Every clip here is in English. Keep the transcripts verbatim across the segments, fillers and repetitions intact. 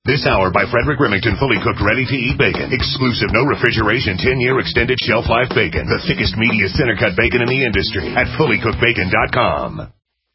This hour by Frederick Remington, fully cooked, ready-to-eat bacon. Exclusive, no refrigeration, ten-year extended shelf life bacon. The thickest, meatiest, center-cut bacon in the industry at fully cooked bacon dot com.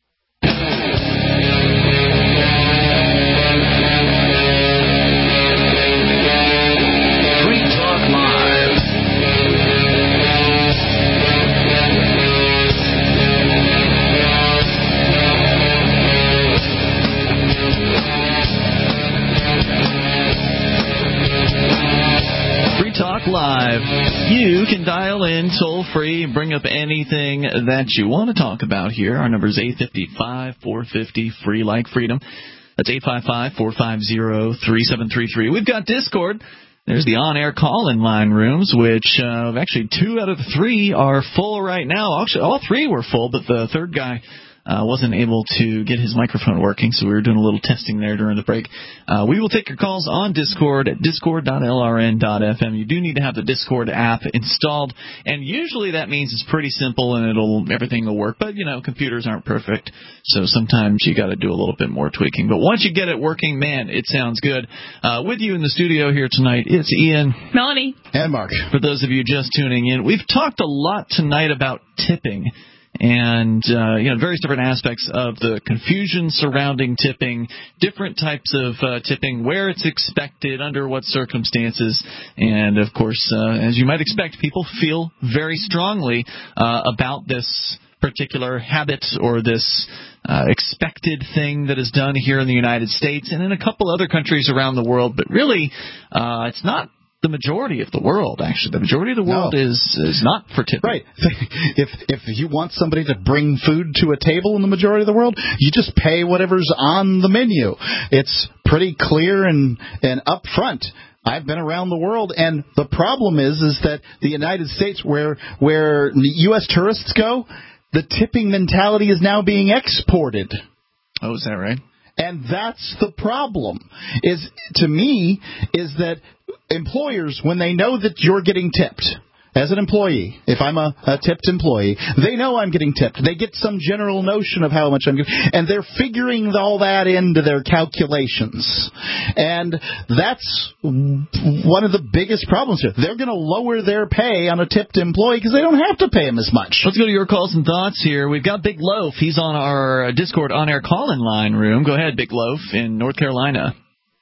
Live. You can dial in toll free and bring up anything that you want to talk about here. Our number is eight five five, four five zero, free like freedom. That's eight five five, four five zero, three seven three three. We've got Discord. There's the on-air call-in line rooms, which uh, actually two out of the three are full right now. Actually, all three were full, but the third guy Uh, wasn't able to get his microphone working, so we were doing a little testing there during the break. Uh, we will take your calls on Discord at discord dot l r n dot f m. You do need to have the Discord app installed, and usually that means it's pretty simple and it'll everything will work. But, you know, computers aren't perfect, so sometimes you got to do a little bit more tweaking. But once you get it working, man, it sounds good. Uh, with you in the studio here tonight, it's Ian, Melanie, and Mark. For those of you just tuning in, we've talked a lot tonight about tipping. And, uh, you know, various different aspects of the confusion surrounding tipping, different types of uh, tipping, where it's expected, under what circumstances. And, of course, uh, as you might expect, people feel very strongly uh, about this particular habit or this uh, expected thing that is done here in the United States and in a couple other countries around the world. But really, uh, it's not the majority of the world, actually. The majority of the world no. is is not for tipping. Right. If if you want somebody to bring food to a table in the majority of the world, you just pay whatever's on the menu. It's pretty clear and, and upfront. I've been around the world, and the problem is is that the United States, where where U S tourists go, the tipping mentality is now being exported. Oh, is that right? And that's the problem, is, to me, is that employers, when they know that you're getting tipped, as an employee, if I'm a, a tipped employee, they know I'm getting tipped. They get some general notion of how much I'm getting, and they're figuring all that into their calculations. And that's one of the biggest problems here. They're going to lower their pay on a tipped employee because they don't have to pay him as much. Let's go to your calls and thoughts here. We've got Big Loaf. He's on our Discord on-air call-in line room. Go ahead, Big Loaf, in North Carolina.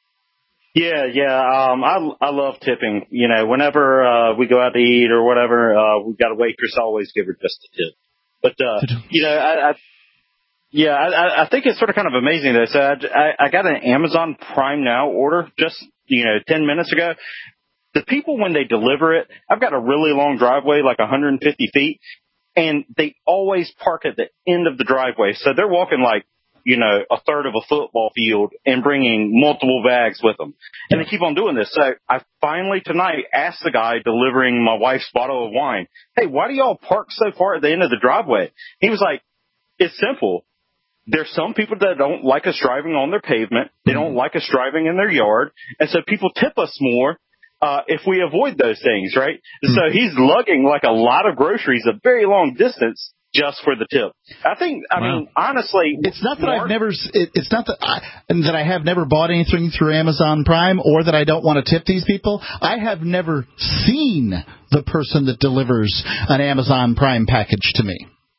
Yeah, yeah, um, I I love tipping. You know, whenever uh, we go out to eat or whatever, uh, we've got a waitress. I always give her just a tip. But uh, you know, I, I yeah, I, I think it's sort of kind of amazing though. So I, I, I got an Amazon Prime Now order just you know ten minutes ago. The people, when they deliver it, I've got a really long driveway, like one hundred fifty feet, and they always park at the end of the driveway. So they're walking like, you know, a third of a football field and bringing multiple bags with them. And they keep on doing this. So I finally tonight asked the guy delivering my wife's bottle of wine, hey, why do y'all park so far at the end of the driveway? He was like, it's simple. There's some people that don't like us driving on their pavement. They don't like us driving in their yard. And so people tip us more uh, if we avoid those things, right? Mm-hmm. So he's lugging like a lot of groceries a very long distance just for the tip. I think, I wow. mean, honestly, it's not that Mark, I've never, it, it's not that I, that I have never bought anything through Amazon Prime or that I don't want to tip these people. I have never seen the person that delivers an Amazon Prime package to me.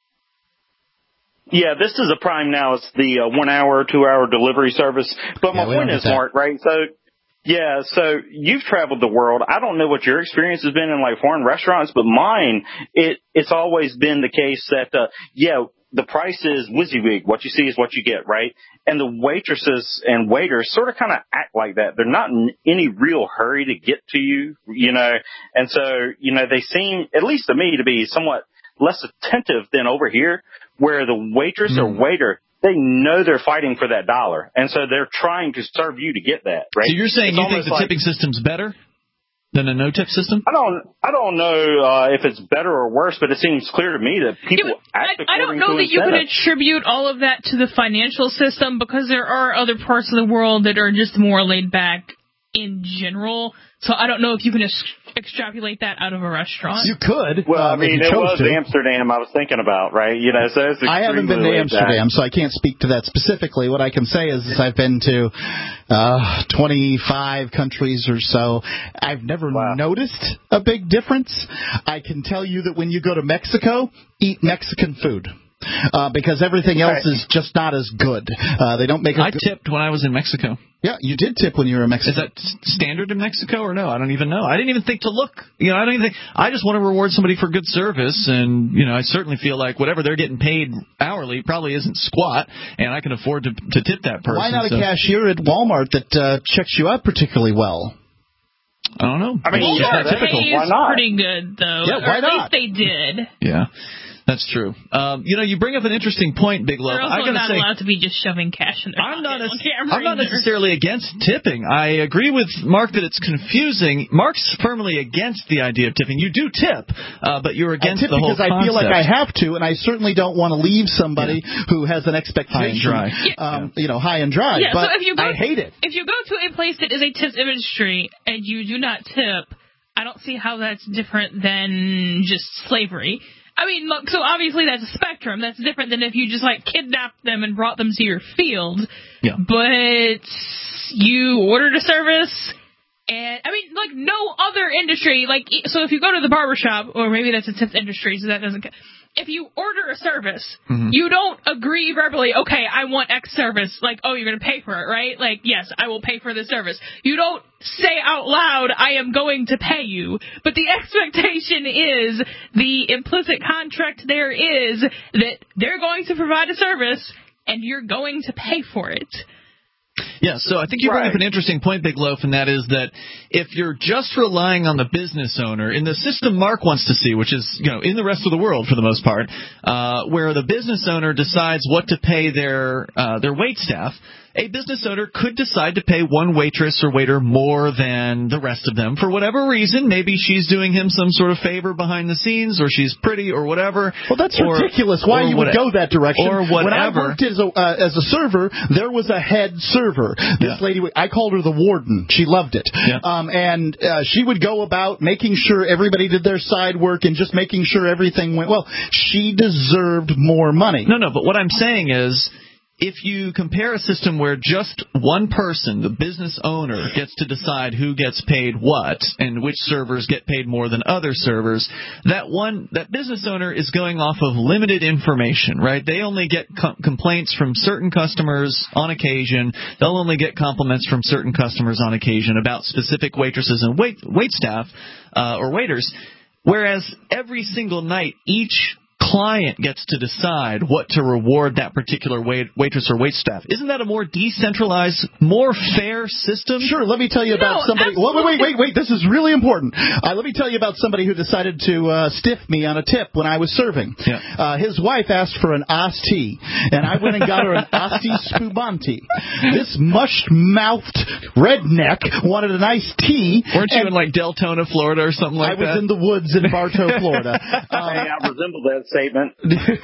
Yeah, this is a Prime Now. It's the uh, one hour, two hour delivery service. But yeah, my point is, Mark, right? So, yeah, so you've traveled the world. I don't know what your experience has been in like foreign restaurants, but mine, it it's always been the case that, uh, yeah, the price is WYSIWYG. What you see is what you get, right? And the waitresses and waiters sort of kind of act like that. They're not in any real hurry to get to you, you know. And so, you know, they seem, at least to me, to be somewhat less attentive than over here, where the waitress mm. or waiter, they know they're fighting for that dollar, and so they're trying to serve you to get that, right? So you're saying it's you think the like, tipping system's better than a no-tip system? I don't I don't know uh, if it's better or worse, but it seems clear to me that people yeah, act I, I don't know that you can attribute all of that to the financial system, because there are other parts of the world that are just more laid back in general. So I don't know if you can extrapolate that out of a restaurant. You could. Well, I um, mean, if you it was chose to. Amsterdam I was thinking about, right? You know, so it's I haven't been to extremely Amsterdam, laid back. so I can't speak to that specifically. What I can say is, is I've been to uh, twenty-five countries or so. I've never Wow. noticed a big difference. I can tell you that when you go to Mexico, eat Mexican food. Uh, because everything else is just not as good. Uh, they don't make. A I good... tipped when I was in Mexico. Yeah, you did tip when you were in Mexico. Is that s- standard in Mexico or no? I don't even know. I didn't even think to look. You know, I don't even think. I just want to reward somebody for good service, and you know, I certainly feel like whatever they're getting paid hourly probably isn't squat, and I can afford to to tip that person. Why not so. a cashier at Walmart that uh, checks you out particularly well? I don't know. I mean, It's yeah, just that's- typical. Pays Why not? pretty good, though. Yeah, why or at not? least they did. Yeah. That's true. Um, you know, you bring up an interesting point, Big Love. They're also I gotta not say, allowed to be just shoving cash in their I'm not, pocket on nec- camera I'm not either. necessarily against tipping. I agree with Mark that it's confusing. Mark's firmly against the idea of tipping. You do tip, uh, but you're against I tip the whole because I concept. feel like I have to, and I certainly don't want to leave somebody who has an expectation, High and dry. Um, you know, high and dry. Yeah, but so if you go, I hate it. If you go to a place that is a tip industry and you do not tip, I don't see how that's different than just slavery. I mean, look, so obviously that's a spectrum. That's different than if you just, like, kidnapped them and brought them to your field. Yeah. But you ordered a service, and, I mean, like, no other industry, like, so if you go to the barbershop, or maybe that's a tip industry, so that doesn't count. If you order a service, mm-hmm. you don't agree verbally, okay, I want X service. Like, oh, you're going to pay for it, right? Like, yes, I will pay for the service. You don't say out loud, I am going to pay you. But the expectation is, the implicit contract there is, that they're going to provide a service, and you're going to pay for it. Yeah, so I think you bring Right. up an interesting point, Big Loaf, and that is that if you're just relying on the business owner, in the system Mark wants to see, which is, you know, in the rest of the world for the most part, uh, where the business owner decides what to pay their uh, their wait staff, a business owner could decide to pay one waitress or waiter more than the rest of them for whatever reason. Maybe she's doing him some sort of favor behind the scenes, or she's pretty, or whatever. Well, that's or, ridiculous. Why or you what, would go that direction? Or whatever. When I worked as a, uh, as a server, there was a head server. This Yeah. lady, I called her the warden. She loved it. Yeah. Um, and uh, she would go about making sure everybody did their side work and just making sure everything went well. She deserved more money. No, no, but what I'm saying is, if you compare a system where just one person, the business owner, gets to decide who gets paid what and which servers get paid more than other servers, that one that business owner is going off of limited information, right? They only get com- complaints from certain customers on occasion. They'll only get compliments from certain customers on occasion about specific waitresses and wait wait staff uh, or waiters, whereas every single night each client gets to decide what to reward that particular wait, waitress or waitstaff. Isn't that a more decentralized, more fair system? Sure, let me tell you about No, somebody. Wait, wait, wait, wait, wait. This is really important. Uh, let me tell you about somebody who decided to uh, stiff me on a tip when I was serving. Yeah. Uh, his wife asked for an iced tea, and I went and got her an iced spumante. This mush-mouthed redneck wanted an iced tea. Weren't you and in like Deltona, Florida, or something like I was that? in the woods in Bartow, Florida. Um, Hey, I resemble that statement.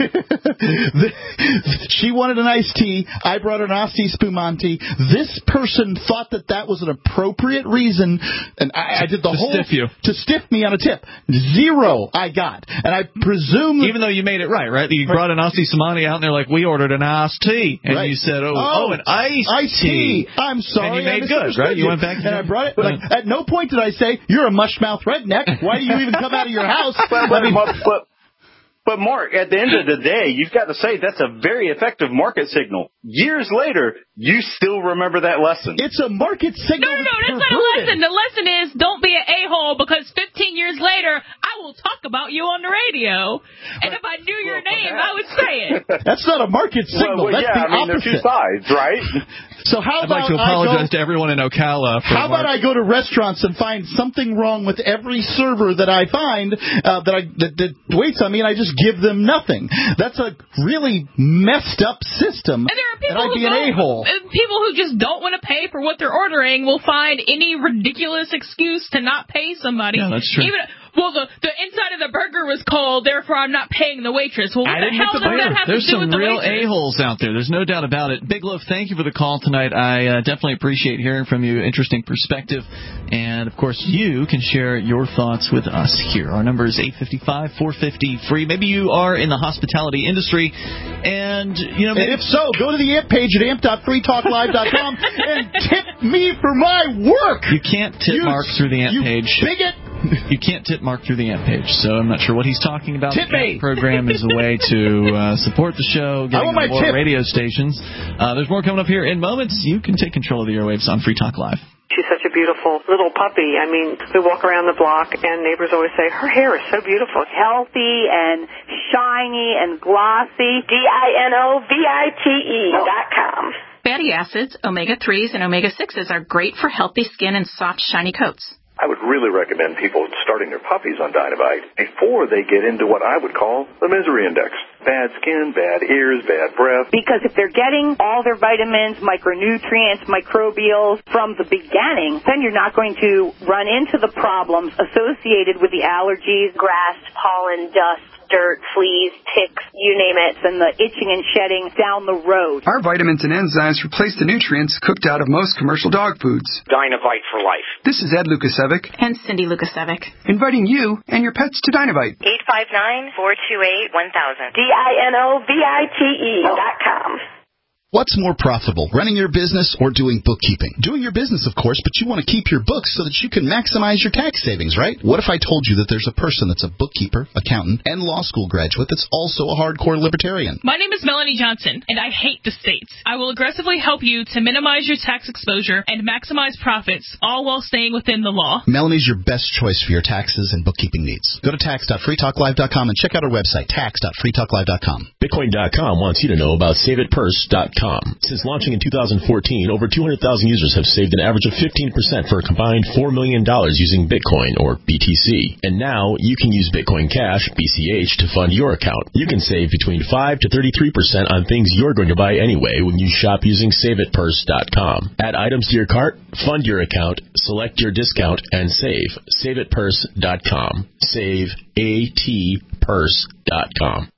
She wanted an iced tea. I brought an iced spumante. This person thought that that was an appropriate reason, and I, I did the To whole stiff you. to stiff me on a tip. Zero I got, and I presume that Even though you made it right, right? You brought an Asti Samani out, and they're like, "We ordered an iced tea," and Right. you said, "Oh, Oh, oh, an iced, iced tea. I'm sorry. And you made I good, misunderstood right? You went back to and your- I brought it. Like, at no point did I say you're a mushmouth redneck. Why do you even come out of your house? But, but, but, but, but Mark, at the end of the day, you've got to say that's a very effective market signal. Years later, you still remember that lesson. It's a market No, signal. no, no, that's that's not a perverted. lesson. The lesson is don't be an a-hole because fifteen years later, I will talk about you on the radio. And if I knew your Well, name, perhaps. I would say it. That's not a market signal. Well, well, that's yeah, the I mean, there's two opposite. sides, right? So how I'd about like to I go- apologize to everyone in Ocala. For How about I go to restaurants and find something wrong with every server that I find uh, that I that, that waits on me, and I just give them nothing? That's a really messed up system. And there are people I'd who be an don't- a-hole. and people who just don't want to pay for what they're ordering will find any ridiculous excuse to not pay somebody. Yeah, that's true. Even well, the, the inside of the burger was cold, therefore I'm not paying the waitress. Well, what I the didn't hell make does the that burger. have There's to do some with the real waitress? a-holes out there. There's no doubt about it. Big Loaf, thank you for the call tonight. I uh, definitely appreciate hearing from you. Interesting perspective. And, of course, you can share your thoughts with us here. Our number is eight five five, four five zero, free. Maybe you are in the hospitality industry, and, you know... And if so, go to the A M P page at amp dot free talk live dot com and tip me for my work! You can't tip you, Mark through the A M P you page. bigot! You can't tip Mark through the A M P page, so I'm not sure what he's talking about. Tip me! The program is a way to uh, support the show, I getting want my more tip. radio stations. Uh, there's more coming up here in moments. You can take control of the airwaves on Free Talk Live. She's such a beautiful little puppy. I mean, we walk around the block, and neighbors always say, her hair is so beautiful. Healthy and shiny and glossy. D I N O V I T E dot com. Fatty acids, omega threes, and omega sixes are great for healthy skin and soft, shiny coats. I would really recommend people starting their puppies on Dynamite before they get into what I would call the misery index. Bad skin, bad ears, bad breath. Because if they're getting all their vitamins, micronutrients, microbials from the beginning, then you're not going to run into the problems associated with the allergies, grass, pollen, dust, dirt, fleas, ticks, you name it, and the itching and shedding down the road. Our vitamins and enzymes replace the nutrients cooked out of most commercial dog foods. Dynavite for life. This is Ed Lukasevic. And Cindy Lukasevic. Inviting you and your pets to Dynavite. eight five nine, four two eight, one thousand. D I N O V I T E dot com. What's more profitable, running your business or doing bookkeeping? Doing your business, of course, but you want to keep your books so that you can maximize your tax savings, right? What if I told you that there's a person that's a bookkeeper, accountant, and law school graduate that's also a hardcore libertarian? My name is Melanie Johnson, and I hate the states. I will aggressively help you to minimize your tax exposure and maximize profits, all while staying within the law. Melanie's your best choice for your taxes and bookkeeping needs. Go to tax dot free talk live dot com and check out our website, tax dot free talk live dot com. Bitcoin dot com wants you to know about save it purse dot com. Since launching in two thousand fourteen, over two hundred thousand users have saved an average of fifteen percent for a combined four million dollars using Bitcoin, or B T C. And now, you can use Bitcoin Cash, B C H, to fund your account. You can save between five to thirty-three percent on things you're going to buy anyway when you shop using save it purse dot com. Add items to your cart, fund your account, select your discount, and save. save it purse dot com. Save A T purse dot com.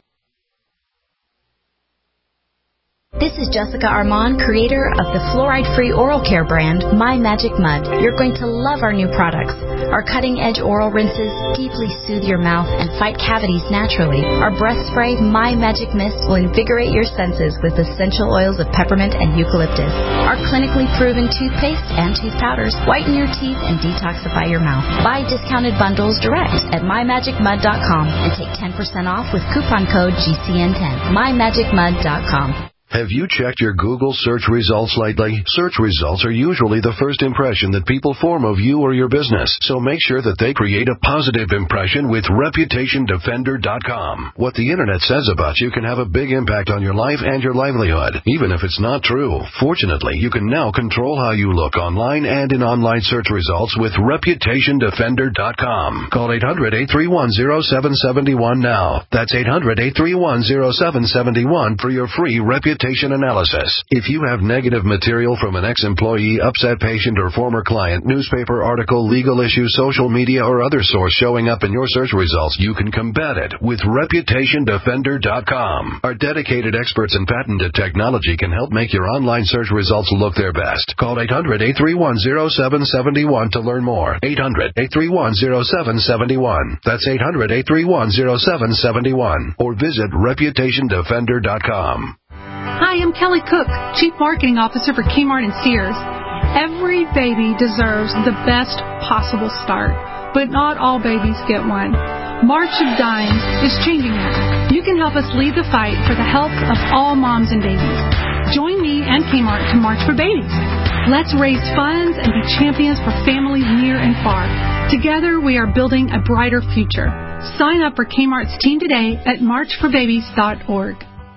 This is Jessica Armand, creator of the fluoride-free oral care brand, My Magic Mud. You're going to love our new products. Our cutting-edge oral rinses deeply soothe your mouth and fight cavities naturally. Our breath spray, My Magic Mist, will invigorate your senses with essential oils of peppermint and eucalyptus. Our clinically proven toothpaste and tooth powders whiten your teeth and detoxify your mouth. Buy discounted bundles direct at my magic mud dot com and take ten percent off with coupon code G C N ten. my magic mud dot com. Have you checked your Google search results lately? Search results are usually the first impression that people form of you or your business, so make sure that they create a positive impression with reputation defender dot com. What the Internet says about you can have a big impact on your life and your livelihood, even if it's not true. Fortunately, you can now control how you look online and in online search results with reputation defender dot com. Call eight hundred, eight three one, zero seven seven one now. That's eight hundred, eight three one, zero seven seven one for your free reputation analysis. If you have negative material from an ex-employee, upset patient, or former client, newspaper article, legal issue, social media, or other source showing up in your search results, you can combat it with reputation defender dot com. Our dedicated experts in patented technology can help make your online search results look their best. Call eight hundred, eight three one, zero seven seven one to learn more. eight hundred, eight three one, zero seven seven one. That's eight hundred, eight three one, zero seven seven one. Or visit reputation defender dot com. Hi, I'm Kelly Cook, Chief Marketing Officer for Kmart and Sears. Every baby deserves the best possible start, but not all babies get one. March of Dimes is changing that. You can help us lead the fight for the health of all moms and babies. Join me and Kmart to March for Babies. Let's raise funds and be champions for families near and far. Together, we are building a brighter future. Sign up for Kmart's team today at march for babies dot org.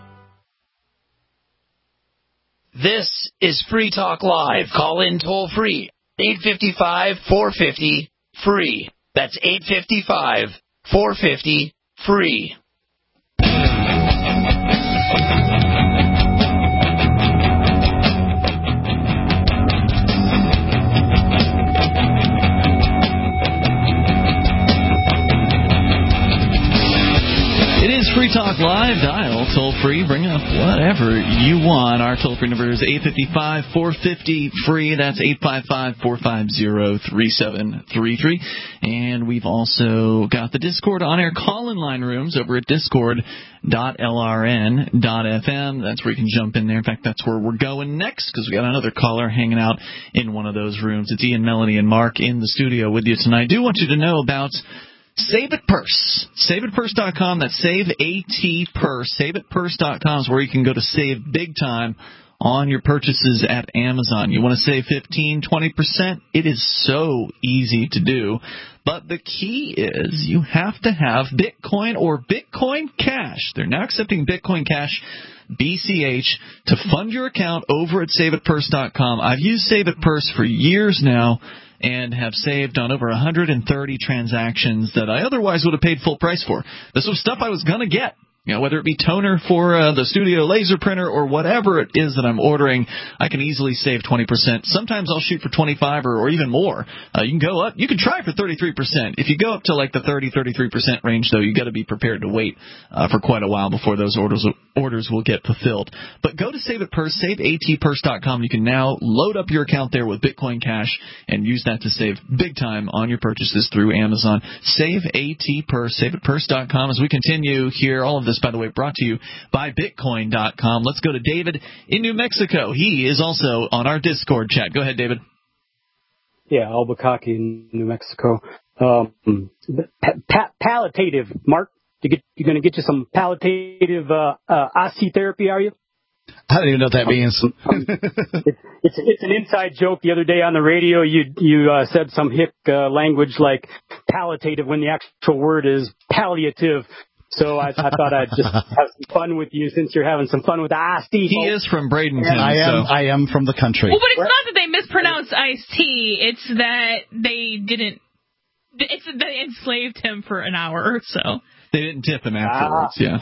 This is Free Talk Live. Call in toll free. eight five five, four five zero, free. That's eight five five, four five zero, free. Talk Live. Dial toll-free. Bring up whatever you want. Our toll-free number is eight five five, four five zero, free. That's eight five five, four five zero, three seven three three. And we've also got the Discord on-air call-in line rooms over at discord dot l r n dot f m. That's where you can jump in there. In fact, that's where we're going next because we got another caller hanging out in one of those rooms. It's Ian, Melanie, and Mark in the studio with you tonight. I do want you to know about Save It Purse. Save It Purse dot com. That's Save A T Purse. Save It Purse dot com is where you can go to save big time on your purchases at Amazon. You want to save fifteen, twenty percent? It is so easy to do. But the key is you have to have Bitcoin or Bitcoin Cash. They're now accepting Bitcoin Cash, B C H, to fund your account over at Save It Purse dot com. I've used Save It Purse for years now and have saved on over one hundred thirty transactions that I otherwise would have paid full price for. This was stuff I was going to get. You know, whether it be toner for uh, the studio laser printer or whatever it is that I'm ordering, I can easily save twenty percent. Sometimes I'll shoot for twenty-five or, or even more. Uh, you can go up. You can try for thirty-three percent. If you go up to like the thirty, thirty-three percent range, though, you got to be prepared to wait uh, for quite a while before those orders orders will get fulfilled. But go to Save It Purse, Save A T Purse dot com. You can now load up your account there with Bitcoin Cash and use that to save big time on your purchases through Amazon. Save A T Purse, Save It Purse dot com. As we continue here, all of this, by the way, brought to you by Bitcoin dot com. Let's go to David in New Mexico. He is also on our Discord chat. Go ahead, David. Yeah, Albuquerque, New Mexico. Um, pa- pa- palliative, Mark. You get, you're going to get you some palliative uh, uh, osteotherapy, are you? I don't even know what that means. um, it's, it's it's an inside joke. The other day on the radio, you you uh, said some hick uh, language like palliative when the actual word is palliative. So I, I thought I'd just have some fun with you since you're having some fun with Asti. He is from Bradenton. I am. So. I am from the country. Well, but it's not that they mispronounced iced tea. It's that they didn't. It's that they enslaved him for an hour or so. They didn't tip him afterwards. Ah. Yeah.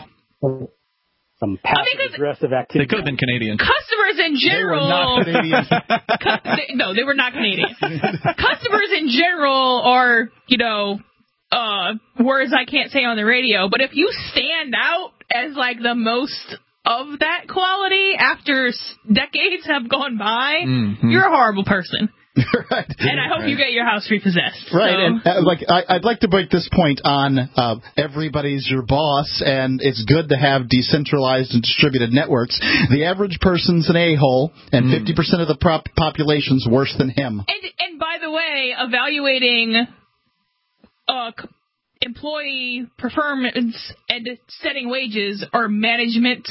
Some passive aggressive activity. They could have been Canadian. Customers in general. They were not Canadian. cu- they, no, they were not Canadian. Customers in general are, you know. Uh, words I can't say on the radio, but if you stand out as like the most of that quality after s- decades have gone by, mm-hmm. you're a horrible person. Right. And I hope right. you get your house repossessed. Right, so. and uh, like I, I'd like to break this point on uh, everybody's your boss, and it's good to have decentralized and distributed networks. The average person's an a-hole, and mm. fifty percent of the prop- population's worse than him. And, and by the way, evaluating Uh, employee performance and setting wages are management,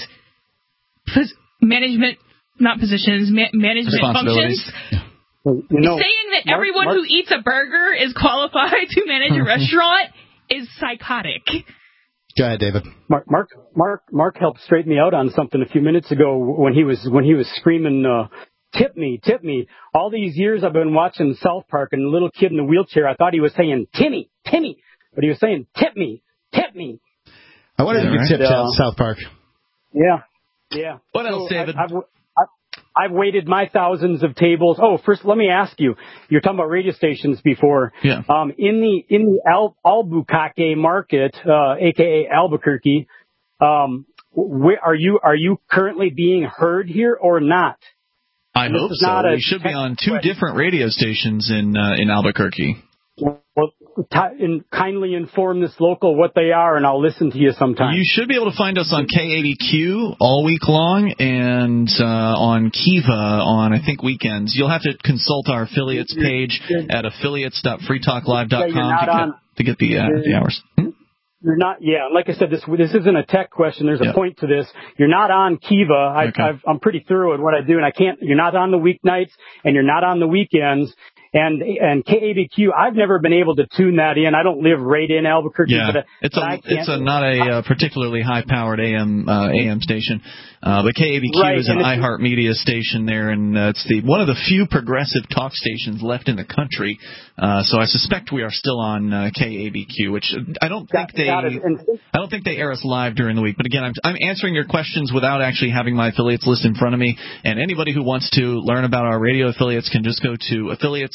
pos- management, not positions, ma- management functions. Yeah. You know, saying that Mark, everyone Mark, who eats a burger is qualified to manage a restaurant is psychotic. Go ahead, David. Mark, Mark, Mark, Mark helped straighten me out on something a few minutes ago when he was when he was screaming. Uh, Tip me, tip me. All these years I've been watching South Park, and the little kid in the wheelchair, I thought he was saying, Timmy, Timmy. But he was saying, tip me, tip me. I wanted to be tipped out in South Park. Yeah, yeah. What else, so David? I, I've, I've, I've waited my thousands of tables. Oh, first, let me ask you. You're talking about radio stations before. Yeah. Um, in the in the Al, Albuquerque market, uh, a k a. Albuquerque, um, where, are you are you currently being heard here or not? I hope so. We should be on two question. different radio stations in uh, in Albuquerque. Well, t- in, kindly inform this local what they are, and I'll listen to you sometime. You should be able to find us on K eighty Q all week long, and uh, on Kiva on, I think, weekends. You'll have to consult our affiliates page at affiliates dot free talk live dot com to, on, to get the, uh, the hours. Hmm? You're not, yeah, like I said, this this isn't a tech question. There's a yep. point to this. You're not on Kiva. I, okay. I've, I'm pretty thorough in what I do, and I can't, you're not on the weeknights, and you're not on the weekends. And and K A B Q, I've never been able to tune that in. I don't live right in Albuquerque. Yeah, but, it's but a it's a not a uh, particularly high-powered A M uh, A M station, uh, but K A B Q right, is an iHeartMedia station there, and uh, it's the one of the few progressive talk stations left in the country. Uh, so I suspect we are still on uh, K A B Q, which I don't think they I don't think they air us live during the week. But again, I'm I'm answering your questions without actually having my affiliates list in front of me. And anybody who wants to learn about our radio affiliates can just go to affiliates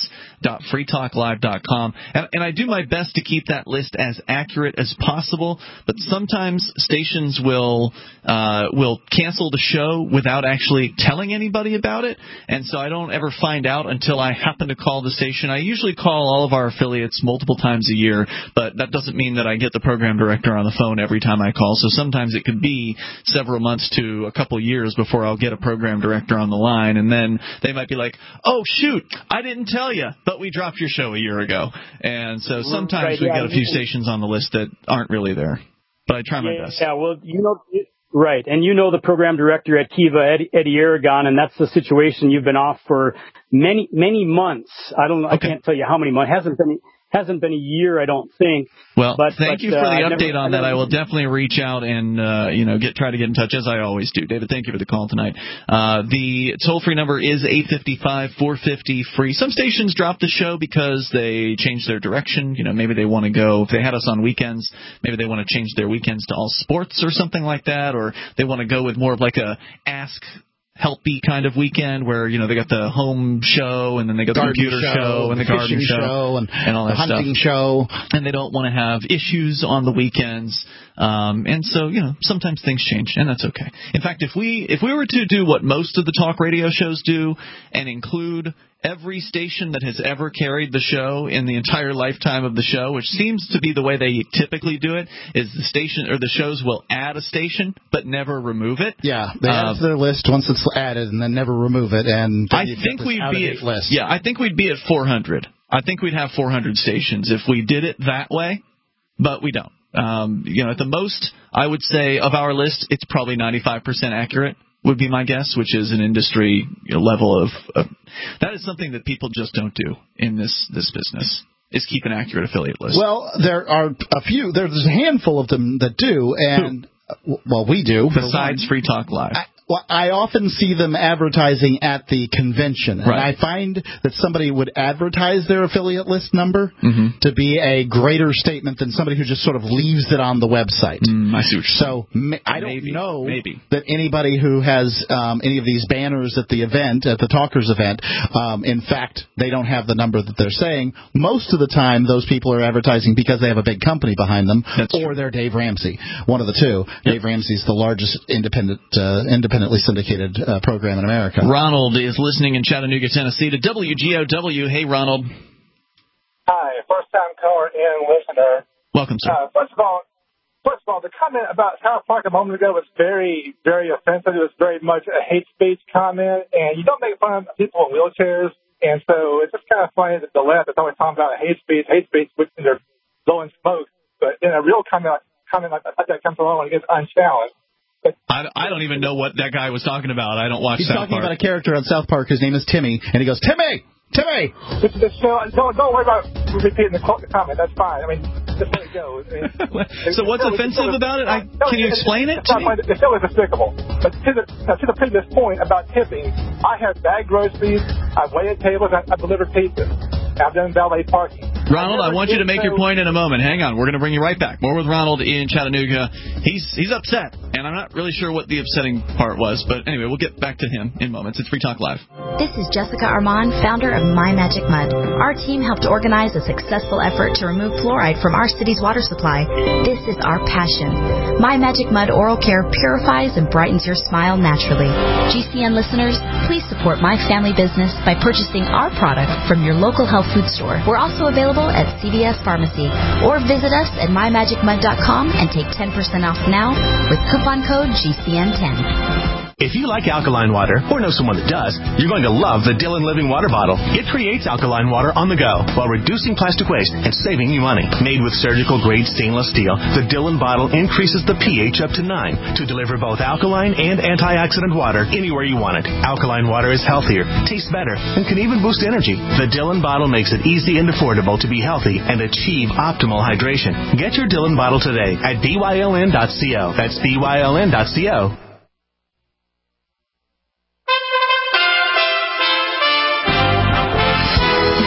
affiliates dot free talk live dot com. And, and I do my best to keep that list as accurate as possible, but sometimes stations will uh, will cancel the show without actually telling anybody about it, and so I don't ever find out until I happen to call the station. I usually call all of our affiliates multiple times a year, but that doesn't mean that I get the program director on the phone every time I call, so sometimes it could be several months to a couple years before I'll get a program director on the line, and then they might be like, oh, shoot, I didn't tell you, but we dropped your show a year ago. And so sometimes right, we've yeah, got a few stations on the list that aren't really there, but I try my yeah, best. Yeah, well, you know, right, and you know the program director at Kiva, Eddie, Eddie Aragon, and that's the situation. You've been off for many, many months. I don't, okay. I can't tell you how many months. Hasn't been. Hasn't been a year, I don't think. Well, but, thank but, you for the uh, update never, on that. I will definitely reach out and uh, you know get try to get in touch as I always do. David, thank you for the call tonight. Uh, the toll-free number is eight five five, four five zero, free. Some stations drop the show because they change their direction. You know, maybe they want to go, if they had us on weekends, maybe they want to change their weekends to all sports or something like that, or they want to go with more of like a ask helpy kind of weekend where, you know, they got the home show and then they got the garden computer show, show and the, the garden show, show and, and all that the hunting stuff. show. And they don't want to have issues on the weekends. Um, and so, you know, sometimes things change, and that's okay. In fact, if we if we were to do what most of the talk radio shows do and include every station that has ever carried the show in the entire lifetime of the show, which seems to be the way they typically do it, is the station or the shows will add a station but never remove it. Yeah, they add uh, it to their list once it's added and then never remove it. And I think we'd be at list. Yeah, I think we'd be at four hundred. I think we'd have four hundred stations if we did it that way, but we don't. Um, you know, at the most, I would say of our list, it's probably ninety-five percent accurate, would be my guess, which is an industry level of, of that is something that people just don't do in this this business, is keep an accurate affiliate list. Well, there are a few, there's a handful of them that do, and Who? well, we do. Besides Free Talk Live. I, Well, I often see them advertising at the convention, and right. I find that somebody would advertise their affiliate list number mm-hmm. to be a greater statement than somebody who just sort of leaves it on the website. Mm, I see what you're so ma- I don't maybe, know maybe. that anybody who has um, any of these banners at the event, at the Talkers event, um, in fact, they don't have the number that they're saying. Most of the time, those people are advertising because they have a big company behind them, That's or true. they're Dave Ramsey, one of the two. Yep. Dave Ramsey's the largest independent uh, independent. independently syndicated uh, program in America. Ronald is listening in Chattanooga, Tennessee to W G O W. Hey, Ronald. Hi, first-time caller and listener. Welcome, sir. Uh, first of all, first of all, the comment about South Park a moment ago was very, very offensive. It was very much a hate speech comment, and you don't make fun of people in wheelchairs, and so it's just kind of funny that the left is always talking about hate speech, hate speech, which they're blowing smoke, but then a real comment, comment like that comes along when it gets unchallenged. I, I don't even know what that guy was talking about. I don't watch He's South talking Park. about a character on South Park. His name is Timmy, and he goes, Timmy! Timmy! Just, just, don't, don't worry about repeating the comment. That's fine. I mean, just let it go. I mean, so what's offensive about it? I, can you explain it to me? The show is despicable. But to the, to the previous point about tipping, I have bagged groceries, I've waited tables, I've, I've delivered pizza. I've done valet parking. Ronald, I want you to make your point in a moment. Hang on. We're going to bring you right back. More with Ronald in Chattanooga. He's he's upset, and I'm not really sure what the upsetting part was. But anyway, we'll get back to him in moments. It's Free Talk Live. This is Jessica Armand, founder of My Magic Mud. Our team helped organize a successful effort to remove fluoride from our city's water supply. This is our passion. My Magic Mud Oral Care purifies and brightens your smile naturally. G C N listeners, please support my family business by purchasing our product from your local health food store. We're also available at C V S Pharmacy, or visit us at my magic mud dot com and take ten percent off now with coupon code G C N ten. If you like alkaline water, or know someone that does, you're going to love the Dillon Living Water Bottle. It creates alkaline water on the go while reducing plastic waste and saving you money. Made with surgical-grade stainless steel, the Dillon bottle increases the pH up to nine to deliver both alkaline and antioxidant water anywhere you want it. Alkaline water is healthier, tastes better, and can even boost energy. The Dillon bottle makes it easy and affordable to be healthy and achieve optimal hydration. Get your Dillon bottle today at B Y L N dot co. That's B Y L N dot co. You don't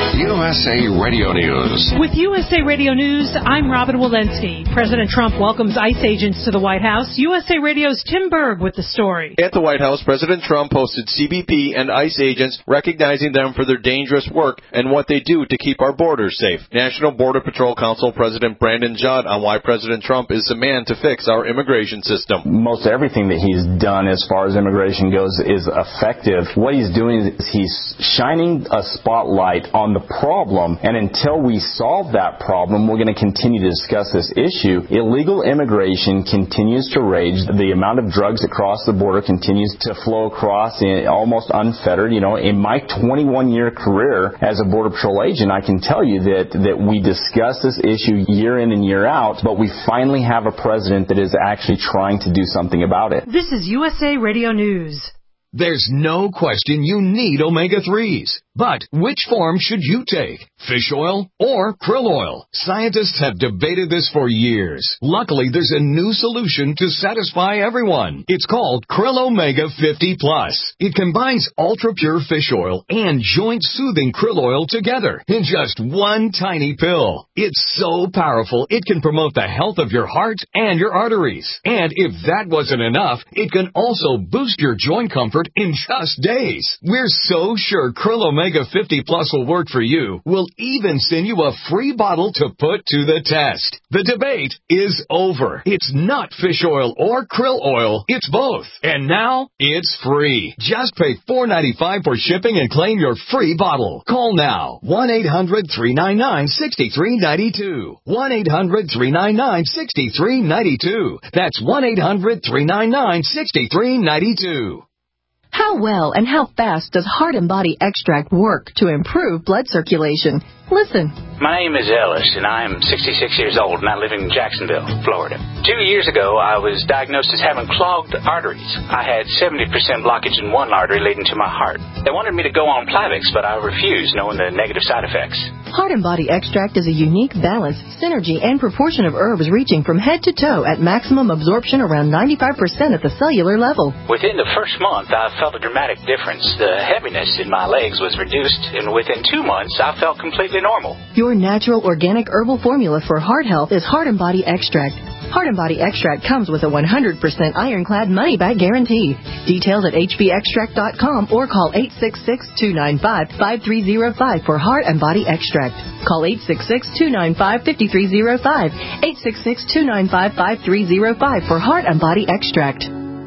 S A Radio News. With U S A Radio News, I'm Robin Walensky. President Trump welcomes ICE agents to the White House. U S A Radio's Tim Berg with the story. At the White House, President Trump hosted C B P and ICE agents, recognizing them for their dangerous work and what they do to keep our borders safe. National Border Patrol Council President Brandon Judd on why President Trump is the man to fix our immigration system. Most everything that he's done as far as immigration goes is effective. What he's doing is he's shining a spotlight on the problem, and until we solve that problem, we're going to continue to discuss this issue. Illegal immigration continues to rage. The amount of drugs that cross the border continues to flow across in almost unfettered. You know, in my twenty-one year career as a Border Patrol agent, I can tell you that, that we discuss this issue year in and year out, but we finally have a president that is actually trying to do something about it. This is U S A Radio News. There's no question you need omega threes. But which form should you take? Fish oil or krill oil? Scientists have debated this for years. Luckily, there's a new solution to satisfy everyone. It's called Krill Omega fifty plus. It combines ultra-pure fish oil and joint-soothing krill oil together in just one tiny pill. It's so powerful, it can promote the health of your heart and your arteries. And if that wasn't enough, it can also boost your joint comfort in just days. We're so sure Krill Omega fifty plus will work for you. We'll even send you a free bottle to put to the test. The debate is over. It's not fish oil or krill oil. It's both. And now it's free. Just pay four dollars and ninety-five cents for shipping and claim your free bottle. Call now. one eight hundred three nine nine six three nine two. one eight hundred three nine nine six three nine two. That's one eight hundred three nine nine six three nine two. How well and how fast does Heart and Body Extract work to improve blood circulation? Listen. My name is Ellis, and I am sixty-six years old, and I live in Jacksonville, Florida. Two years ago, I was diagnosed as having clogged arteries. I had seventy percent blockage in one artery leading to my heart. They wanted me to go on Plavix, but I refused, knowing the negative side effects. Heart and Body Extract is a unique balance, synergy, and proportion of herbs reaching from head to toe at maximum absorption around ninety-five percent at the cellular level. Within the first month, I felt a dramatic difference. The heaviness in my legs was reduced, and within two months, I felt completely normal. Your natural organic herbal formula for heart health is Heart and Body Extract. Heart and Body Extract comes with a one hundred percent ironclad money-back guarantee. Details at h b extract dot com or call eight six six, two nine five, five three zero five for Heart and Body Extract. Call eight six six, two nine five, five three zero five, eight six six, two nine five, five three zero five for Heart and Body Extract.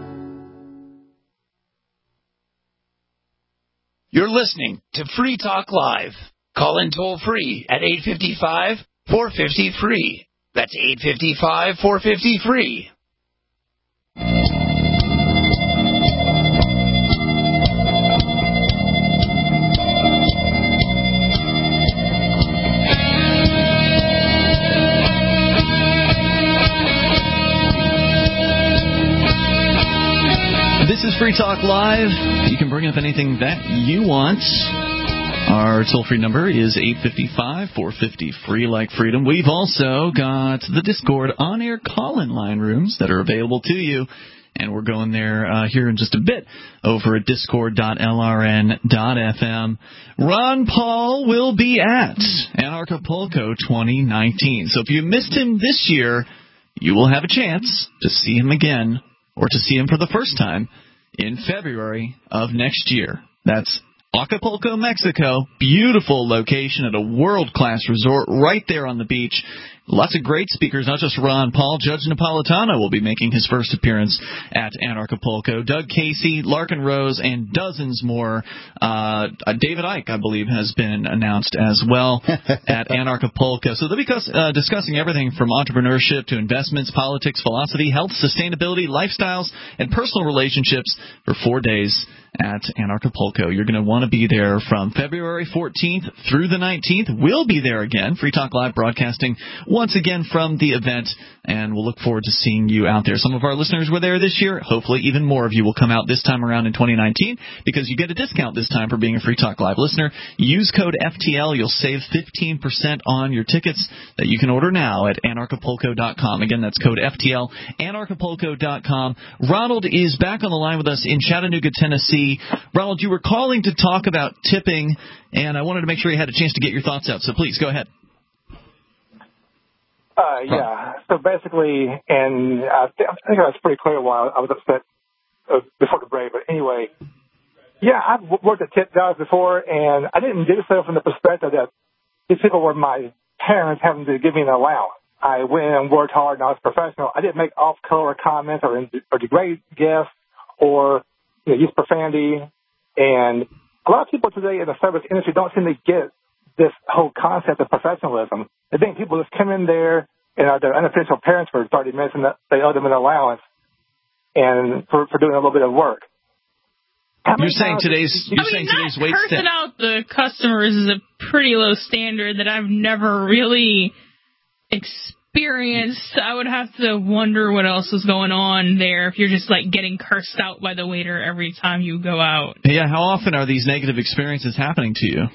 You're listening to Free Talk Live. Call in toll free at eight five five, four five zero, free. That's eight five five, four five zero, free. This is Free Talk Live. You can bring up anything that you want. Our toll-free number is eight five five, four five zero, free like freedom. We've also got the Discord on-air call-in line rooms that are available to you, and we're going there uh, here in just a bit over at discord dot l r n dot f m. Ron Paul will be at Anarchapulco twenty nineteen. So if you missed him this year, you will have a chance to see him again, or to see him for the first time in February of next year. That's Acapulco, Mexico. Beautiful location at a world-class resort right there on the beach. Lots of great speakers, not just Ron Paul. Judge Napolitano will be making his first appearance at Anarchapulco. Doug Casey, Larkin Rose, and dozens more. Uh, David Icke, I believe, has been announced as well at Anarchapulco. So they'll be uh, discussing everything from entrepreneurship to investments, politics, philosophy, health, sustainability, lifestyles, and personal relationships for four days at Anarchapulco. You're going to want to be there from February fourteenth through the nineteenth. We'll be there again. Free Talk Live broadcasting once again from the event, and we'll look forward to seeing you out there. Some of our listeners were there this year. Hopefully even more of you will come out this time around in twenty nineteen, because you get a discount this time for being a Free Talk Live listener. Use code F T L. You'll save fifteen percent on your tickets that you can order now at anarchapulco dot com. Again, that's code F T L, anarchapulco dot com. Ronald is back on the line with us in Chattanooga, Tennessee. see. Ronald, you were calling to talk about tipping, and I wanted to make sure you had a chance to get your thoughts out. So please, go ahead. Uh, yeah. So basically, and I, th- I think I was pretty clear why I was upset uh, before the break. But anyway, yeah, I've w- worked at tip jobs before, and I didn't do so from the perspective that these people were my parents having to give me an allowance. I went in and worked hard, and I was professional. I didn't make off-color comments or, or degrade guests or you know, use profanity. And a lot of people today in the service industry don't seem to get this whole concept of professionalism. They think people just come in there and are their unofficial parents for thirty minutes and that they owe them an allowance and for, for doing a little bit of work. You're saying today's you're I mean, saying not today's wait cursing staff. out the customers is a pretty low standard that I've never really experienced. I would have to wonder what else is going on there if you're just like getting cursed out by the waiter every time you go out. Yeah, how often are these negative experiences happening to you?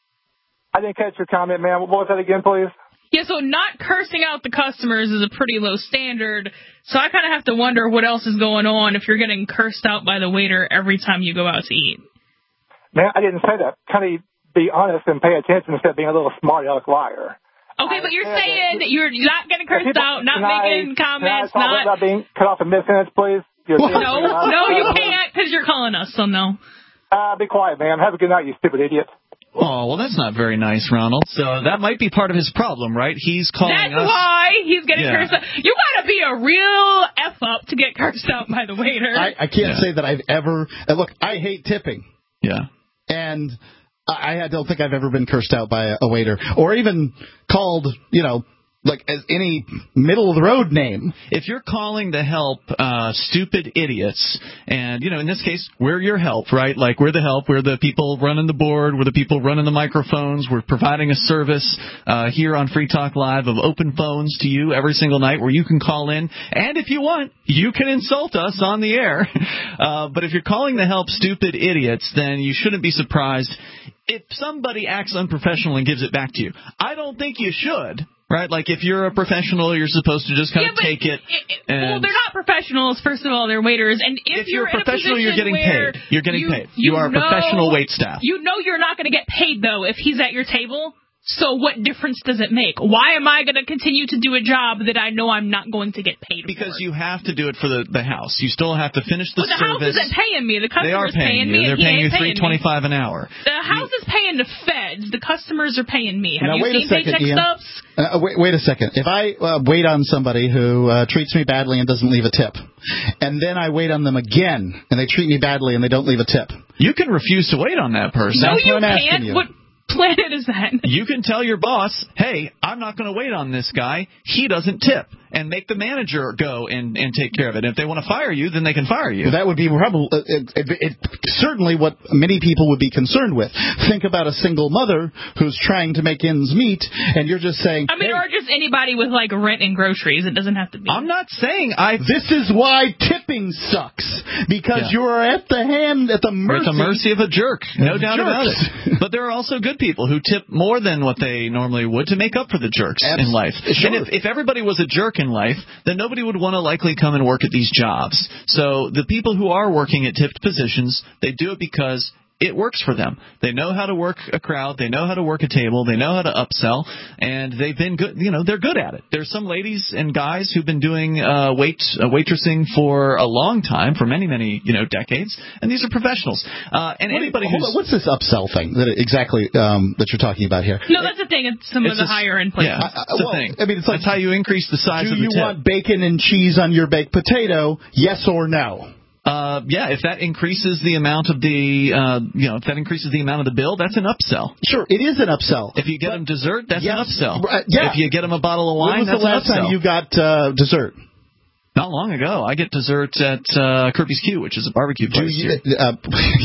I didn't catch your comment, man. What was that again, please? Yeah, so not cursing out the customers is a pretty low standard. So I kind of have to wonder what else is going on if you're getting cursed out by the waiter every time you go out to eat. Man, I didn't say that. Kind of be honest and pay attention instead of being a little smart aleck liar. Okay, but you're saying that you're not getting cursed people, out, not I, making comments, can I talk not... about being cut off in mid-sentence, please? You're no, no, you can't because you're calling us, so no. Uh, be quiet, man. Have a good night, you stupid idiot. Oh, well, that's not very nice, Ronald. So that might be part of his problem, right? He's calling That's us. That's why he's getting yeah. cursed out. You gotta be a real F-up to get cursed out by the waiter. I, I can't yeah. say that I've ever... Uh, look, I hate tipping. Yeah. And I, I don't think I've ever been cursed out by a, a waiter. Or even called, you know... like as any middle-of-the-road name. If you're calling to help uh, stupid idiots, and, you know, in this case, we're your help, right? Like, we're the help. We're the people running the board. We're the people running the microphones. We're providing a service uh, here on Free Talk Live of open phones to you every single night where you can call in. And if you want, you can insult us on the air. Uh, but if you're calling to help stupid idiots, then you shouldn't be surprised if somebody acts unprofessional and gives it back to you. I don't think you should. Right, like if you're a professional, you're supposed to just kind yeah, of take it. it and well, they're not professionals. First of all, they're waiters. And if, if you're, you're a professional, in a you're getting where paid. You're getting you, paid. You, you are know, a professional wait staff. You know you're not going to get paid though if he's at your table. So what difference does it make? Why am I going to continue to do a job that I know I'm not going to get paid because for? you have to do it for the, the house. You still have to finish the well, the service. The house isn't paying me. The customer's they are paying, paying you. me. They're and paying you three twenty-five an hour. The house you, is paying the feds. The customers are paying me. Have now, you wait seen a second, paycheck Ian. stubs? Uh, wait, wait a second. If I uh, wait on somebody who uh, treats me badly and doesn't leave a tip, and then I wait on them again and they treat me badly and they don't leave a tip, you can refuse to wait on that person. No, That's you what I'm can't. asking you. What planet is that? You can tell your boss, hey, I'm not going to wait on this guy. He doesn't tip. And make the manager go and, and take care of it. And if they want to fire you, then they can fire you. Well, that would be probably uh, it, it, it, certainly what many people would be concerned with. Think about a single mother who's trying to make ends meet, and you're just saying... I mean, hey, or just anybody with, like, rent and groceries. It doesn't have to be... I'm not saying I... This is why tipping sucks. Because yeah. you are at the hand, at the mercy... We're at the mercy of a jerk. No doubt jerks. about it. But there are also good people who tip more than what they normally would to make up for the jerks Absolutely. in life. Sure. And if, if everybody was a jerk in life, then nobody would want to likely come and work at these jobs. So the people who are working at tipped positions, they do it because it works for them. They know how to work a crowd. They know how to work a table. They know how to upsell, and they've been good. You know, they're good at it. There's some ladies and guys who've been doing uh, wait uh, waitressing for a long time, for many, many you know decades, and these are professionals. Uh, and what anybody you, who's on, what's this upsell thing that exactly um, that you're talking about here? No, that's the thing. It's some it's of the a, higher end places. Yeah, I, I, it's well, the thing. I mean, it's like, that's how you increase the size do of the you tip. want bacon and cheese on your baked potato? Yes or no? Uh, yeah, if that increases the amount of the, uh, you know, if that increases the amount of the bill, that's an upsell. Sure, it is an upsell. If you get them dessert, that's yes, an upsell. Uh, yeah. If you get them a bottle of wine, when was that's the last an upsell. time you got uh, dessert? Not long ago. I get dessert at uh, Kirby's Q, which is a barbecue place you, here. Uh,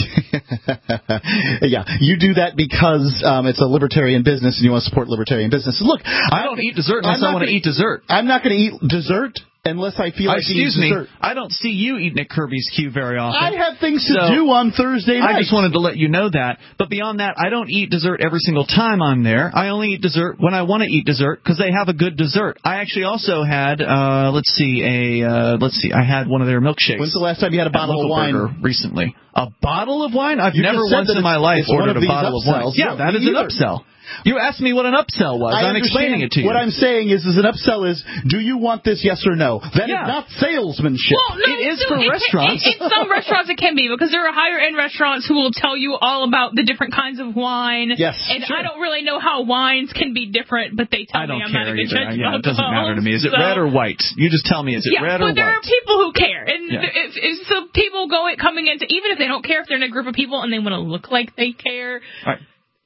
yeah, you do that because um, it's a libertarian business and you want to support libertarian business. Look, I don't eat dessert unless I want to eat dessert. I'm not going to eat dessert unless I feel like Excuse eating me, dessert. I don't see you eating at Kirby's Q very often. I have things to So, do on Thursday night. I just wanted to let you know that. But beyond that, I don't eat dessert every single time I'm there. I only eat dessert when I want to eat dessert because they have a good dessert. I actually also had, uh, let's see, a uh, let's see, I had one of their milkshakes. When's the last time you had a bottle of wine? Burger recently. A bottle of wine? I've You never just said once that in my it's- life it's one ordered of a these bottle of wine. upsells. Yeah, No, that me is an either. upsell. You asked me what an upsell was. I I'm explaining it to you. What I'm saying is, is an upsell is, do you want this, yes or no? That Yeah. is not salesmanship. Well, no, It is so for it restaurants. Can, in some restaurants, it can be because there are higher end restaurants who will tell you all about the different kinds of wine. Yes, and sure. I don't really know how wines can be different, but they tell I don't me I'm care not a good either. judge Yeah, of it doesn't alcohol, matter to me. Is it so. red or white? You just tell me, is it yeah, red or but there white? are people who care, and Yeah. if, if so people go coming into even if they don't care, if they're in a group of people and they want to look like they care. All right.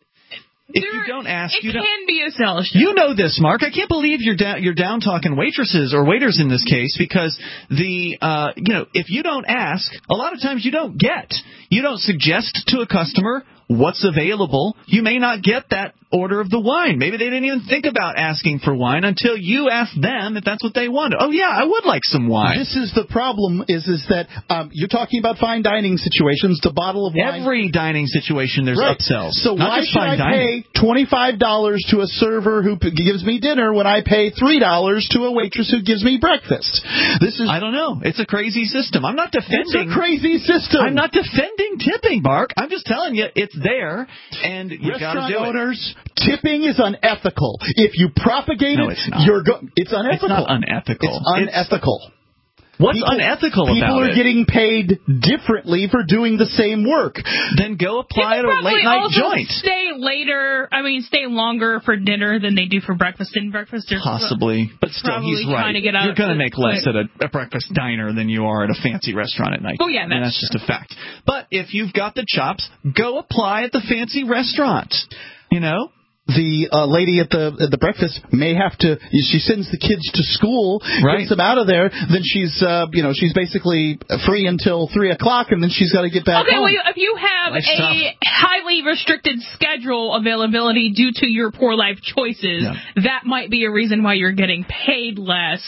If you don't ask, it you don't. can be a sales show. You know this, Mark. I can't believe you're down, you're down talking waitresses or waiters in this case because the uh, you know if you don't ask, a lot of times you don't get. You don't suggest to a customer what's available. You may not get that order of the wine. Maybe they didn't even think about asking for wine until you asked them if that's what they wanted. Oh yeah, I would like some wine. This is the problem. Is is that um, you're talking about fine dining situations? The bottle of wine. Every dining situation, there's Right. upsells. So not why just should fine I dining. pay twenty-five dollars to a server who p- gives me dinner when I pay three dollars to a waitress who gives me breakfast? This is. I don't know. It's a crazy system. I'm not defending. It's a crazy system. I'm not defending tipping, Mark. I'm just telling you it's there, and you got to Restaurant do it. owners, tipping is unethical. If you propagate No, it, it's not. you're go- It's unethical. It's not unethical. It's unethical. What's People- unethical people about are it? getting paid differently for doing the same work. Then go apply People at a late probably night also joint. stay later. I mean, stay longer for dinner than they do for breakfast. And breakfast is Possibly, but still, probably he's right. trying to get out You're going to quick. make less at a, a breakfast diner than you are at a fancy restaurant at night. Oh, yeah, I mean, that's that's just a fact. But if you've got the chops, go apply at the fancy restaurant. You know. The uh, lady at the at the breakfast may have to. She sends the kids to school, Right. gets them out of there. Then she's, uh, you know, she's basically free until three o'clock, and then she's got to get back Okay, home. well, you- if you have Life's a tough. highly restricted schedule availability due to your poor life choices, Yeah. that might be a reason why you're getting paid less.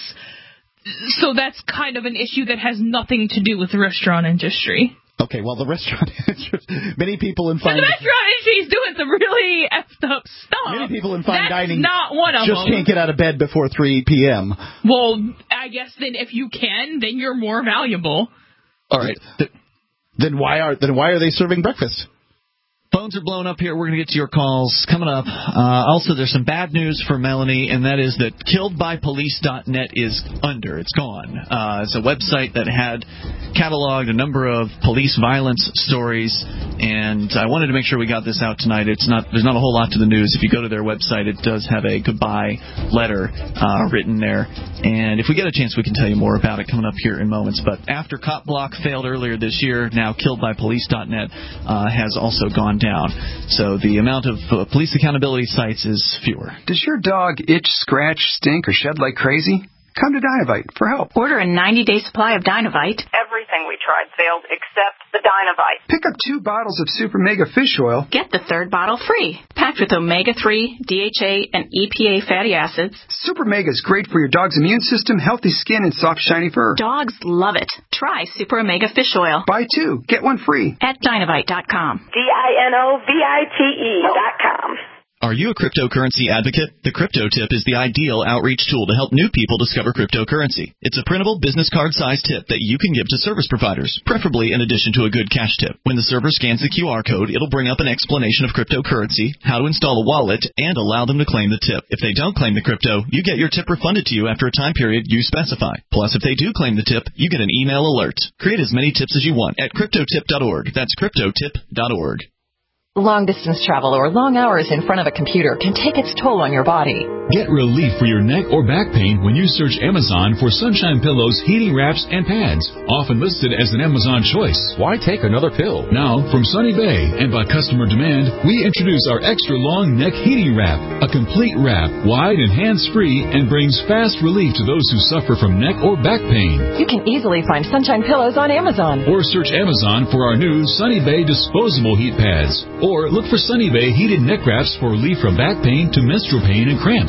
So that's kind of an issue that has nothing to do with the restaurant industry. Okay, well, the restaurant, many people in But fine the restaurant industry is doing some really effed up stuff. many people in fine That's dining not one of just them. can't get out of bed before three p.m. Well, I guess then if you can, then you're more valuable. All right. Then why are then why are they serving breakfast? Phones are blown up here. We're going to get to your calls coming up. Uh, also, there's some bad news for Melanie, and that is that killed by police dot net is under. It's gone. Uh, it's a website that had cataloged a number of police violence stories, and I wanted to make sure we got this out tonight. It's not there's not a whole lot to the news. If you go to their website, it does have a goodbye letter uh, written there, and if we get a chance, we can tell you more about it coming up here in moments. But after Cop Block failed earlier this year, now killed by police dot net uh, has also gone down. So the amount of uh, police accountability sites is fewer. Does your dog itch, scratch, stink, or shed like crazy? Come to Dinovite for help. Order a ninety-day supply of Dinovite. Everything we tried failed except the Dinovite. Pick up two bottles of Super Mega Fish Oil. Get the third bottle free. Packed with omega three, D H A, and E P A fatty acids. Super Mega is great for your dog's immune system, healthy skin, and soft, shiny fur. Dogs love it. Try Super Omega Fish Oil. Buy two, get one free. At Dinovite dot com. D I N O V I T E dot com. Are you a cryptocurrency advocate? The Crypto Tip is the ideal outreach tool to help new people discover cryptocurrency. It's a printable business card-sized tip that you can give to service providers, preferably in addition to a good cash tip. When the server scans the Q R code, it'll bring up an explanation of cryptocurrency, how to install a wallet, and allow them to claim the tip. If they don't claim the crypto, you get your tip refunded to you after a time period you specify. Plus, if they do claim the tip, you get an email alert. Create as many tips as you want at crypto tip dot org. That's crypto tip dot org. Long-distance travel or long hours in front of a computer can take its toll on your body. Get relief for your neck or back pain when you search Amazon for Sunshine Pillows, heating wraps, and pads, often listed as an Amazon choice. Why take another pill? Now, from Sunny Bay and by customer demand, we introduce our extra long neck heating wrap, a complete wrap, wide and hands-free, and brings fast relief to those who suffer from neck or back pain. You can easily find Sunshine Pillows on Amazon. Or search Amazon for our new Sunny Bay disposable heat pads. Or look for Sunny Bay heated neck wraps for relief from back pain to menstrual pain and cramps.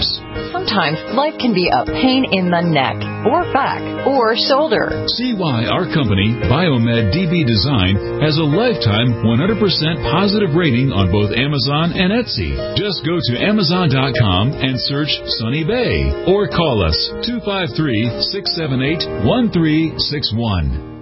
Sometimes life can be a pain in the neck, or back, or shoulder. See why our company, Biomed D B Design, has a lifetime one hundred percent positive rating on both Amazon and Etsy. Just go to Amazon dot com and search Sunny Bay, or call us two five three, six seven eight, one three six one.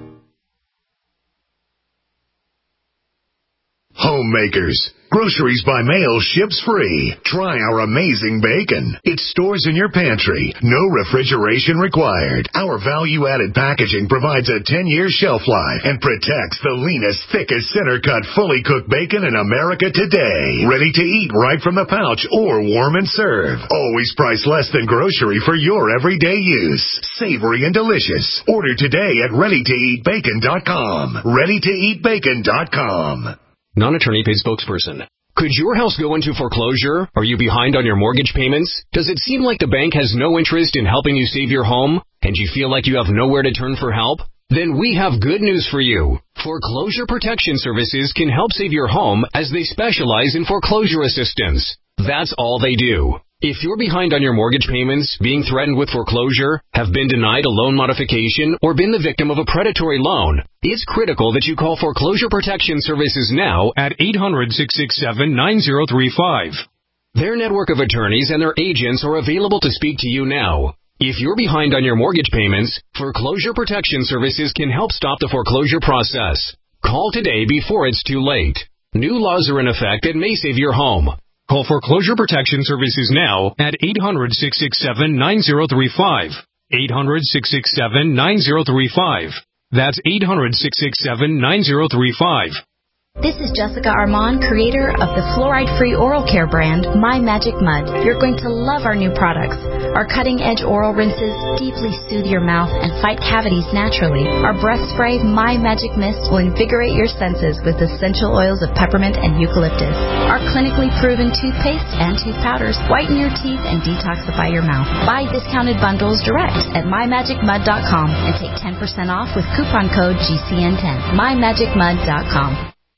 Homemakers. Groceries by mail ships free. Try our amazing bacon. It stores in your pantry. No refrigeration required. Our value-added packaging provides a ten-year shelf life and protects the leanest, thickest, center-cut, fully cooked bacon in America today. Ready to eat right from the pouch or warm and serve. Always priced less than grocery for your everyday use. Savory and delicious. Order today at ready to eat bacon dot com. ready to eat bacon dot com. Non-attorney paid spokesperson. Could your house go into foreclosure? Are you behind on your mortgage payments? Does it seem like the bank has no interest in helping you save your home? And you feel like you have nowhere to turn for help? Then we have good news for you. Foreclosure Protection Services can help save your home as they specialize in foreclosure assistance. That's all they do. If you're behind on your mortgage payments, being threatened with foreclosure, have been denied a loan modification, or been the victim of a predatory loan, it's critical that you call Foreclosure Protection Services now at eight hundred, six six seven, nine zero three five. Their network of attorneys and their agents are available to speak to you now. If you're behind on your mortgage payments, Foreclosure Protection Services can help stop the foreclosure process. Call today before it's too late. New laws are in effect that may save your home. Call Foreclosure Protection Services now at eight hundred, six six seven, nine zero three five. eight hundred, six six seven, nine zero three five. That's eight hundred, six six seven, nine zero three five. This is Jessica Armand, creator of the fluoride-free oral care brand, My Magic Mud. You're going to love our new products. Our cutting-edge oral rinses deeply soothe your mouth and fight cavities naturally. Our breath spray, My Magic Mist, will invigorate your senses with essential oils of peppermint and eucalyptus. Our clinically proven toothpaste and tooth powders whiten your teeth and detoxify your mouth. Buy discounted bundles direct at my magic mud dot com and take ten percent off with coupon code G C N ten. my magic mud dot com.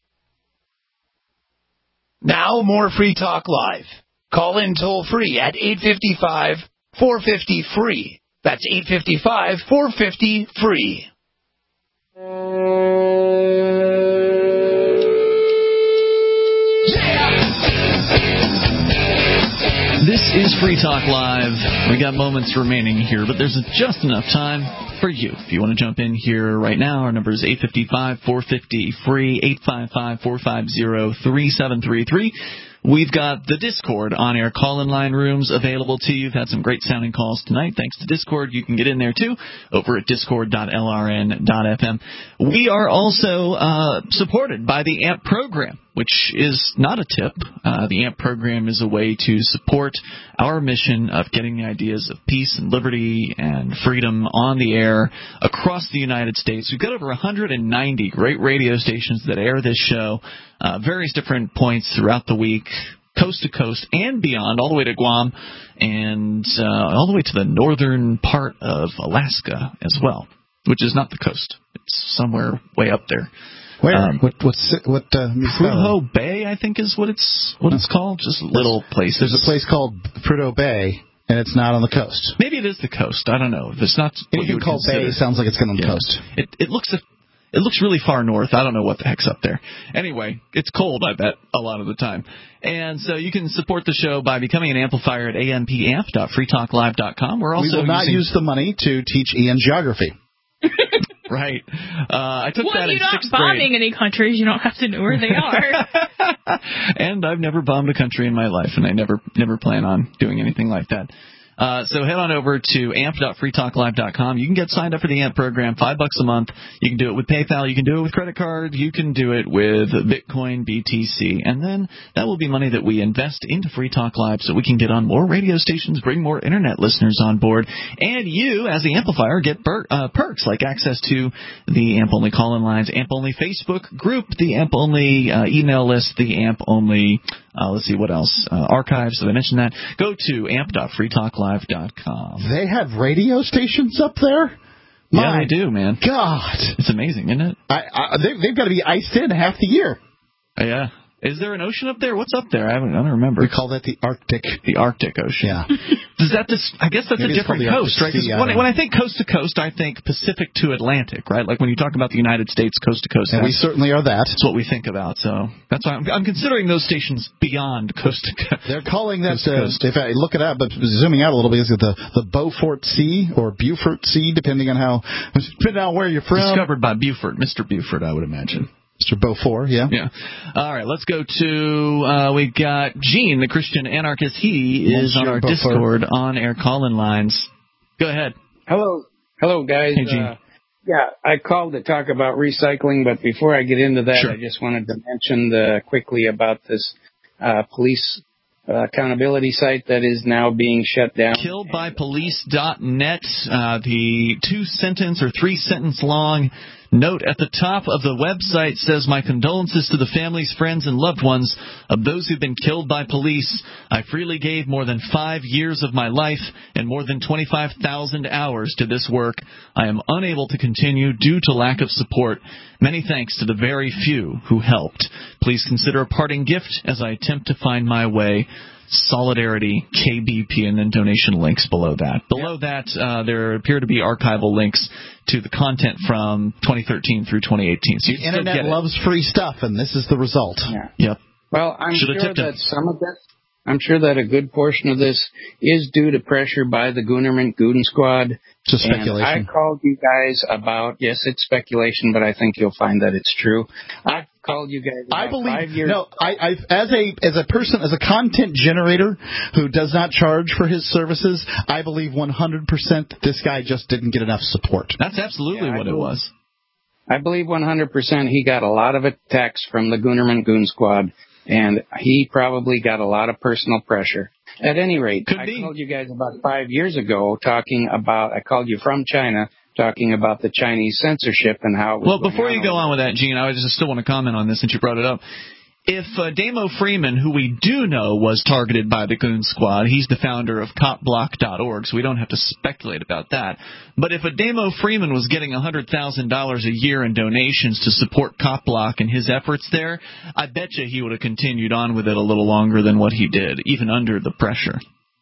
Now more Free Talk Live. Call in toll free at eight five five, four five zero, free. That's eight five five, four five zero, free. This is Free Talk Live. We got moments remaining here, but there's just enough time for you. If you want to jump in here right now, our number is eight five five, four five zero, free, eight five five, four five zero, three seven three three. We've got the Discord on-air call-in line rooms available to you. We've had some great sounding calls tonight. Thanks to Discord. You can get in there, too, over at discord dot l r n dot f m. We are also uh, supported by the A M P program, which is not a tip. Uh, the A M P program is a way to support our mission of getting the ideas of peace and liberty and freedom on the air across the United States. We've got over one hundred ninety great radio stations that air this show, uh, various different points throughout the week, coast to coast and beyond, all the way to Guam and uh, all the way to the northern part of Alaska as well, which is not the coast. It's somewhere way up there. Where? Um, what? What's what? Uh, Prudhoe Bay, I think, is what it's what it's called. Just little places. There's a place called Prudhoe Bay, and it's not on the coast. Maybe it is the coast. I don't know. If it's not what you would called consider. Bay, sounds like it's going on the Yeah. coast. It it looks it looks really far north. I don't know what the heck's up there. Anyway, it's cold, I bet, a lot of the time. And so you can support the show by becoming an amplifier at a m p amp dot free talk live dot com. We're also we will not using... use the money to teach Ian geography. Right. Uh, I took well, that in you're not sixth bombing grade. any countries. You don't have to know where they are. And I've never bombed a country in my life, and I never never plan on doing anything like that. Uh, so head on over to amp dot free talk live dot com. You can get signed up for the A M P program, five bucks a month. You can do it with PayPal. You can do it with credit card. You can do it with Bitcoin, B T C. And then that will be money that we invest into Free Talk Live so we can get on more radio stations, bring more Internet listeners on board. And you, as the amplifier, get per- uh, perks like access to the A M P-only call-in lines, A M P-only Facebook group, the A M P-only uh, email list, the A M P-only, uh, let's see, what else, uh, archives. Did I mention that? Go to amp dot free talk live dot com. They have radio stations up there? Yeah, My they do, man. God. It's amazing, isn't it? I, I, they, they've got to be iced in half the year. Yeah. Is there an ocean up there? What's up there? I, haven't, I don't remember. We call that the Arctic. The Arctic Ocean. Yeah. Does that just, I guess that's Maybe a different coast, right? 'Cause when, when I think coast to coast, I think Pacific to Atlantic, right? Like when you talk about the United States coast to coast. And we certainly are that. That's what we think about. So that's why I'm, I'm considering those stations beyond coast to coast. They're calling that, uh, if I look it up, but zooming out a little bit, is the, the Beaufort Sea or Beaufort Sea, depending on how, depending on where you're from. Discovered by Beaufort, Mister Beaufort, I would imagine. Mister Beaufort, yeah. Yeah. All right, let's go to, uh, we got Gene, the Christian anarchist. He is Monsieur on our Beaufort. Discord on-air call-in lines. Go ahead. Hello. Hello, guys. Hey, Gene. Uh, yeah, I called to talk about recycling, but before I get into that, Sure. I just wanted to mention the, quickly about this uh, police uh, accountability site that is now being shut down. kill by police dot net, uh, the two-sentence or three-sentence long note at the top of the website says, "My condolences to the families, friends, and loved ones of those who've been killed by police. I freely gave more than five years of my life and more than twenty-five thousand hours to this work. I am unable to continue due to lack of support. Many thanks to the very few who helped. Please consider a parting gift as I attempt to find my way. Solidarity, K B P," and then donation links below that. Below that, uh, there appear to be archival links to the content from twenty thirteen through twenty eighteen. So you The can still Internet get it. loves free stuff, and this is the result. Yeah. Yep. Well, I'm Should've sure tipped him. that some of this, I'm sure that a good portion of this is due to pressure by the Goonerman Goon Squad. Just And speculation. I called you guys about, yes, it's speculation, but I think you'll find that it's true. I called you guys about I believe five years no. I, I as a as a person as a content generator who does not charge for his services, I believe one hundred percent that this guy just didn't get enough support. That's absolutely Yeah, I what it believe- was. I believe one hundred percent he got a lot of attacks from the Goonerman Goon Squad, and he probably got a lot of personal pressure. At any rate, Could I be. called you guys about five years ago talking about, I called you from China, talking about the Chinese censorship and how it was Well, going before you on go over on with that, Gene, I just still want to comment on this since you brought it up. If uh, Damo Freeman, who we do know was targeted by the Goon Squad, he's the founder of cop block dot org, so we don't have to speculate about that. But if a Damo Freeman was getting one hundred thousand dollars a year in donations to support CopBlock and his efforts there, I bet you he would have continued on with it a little longer than what he did, even under the pressure.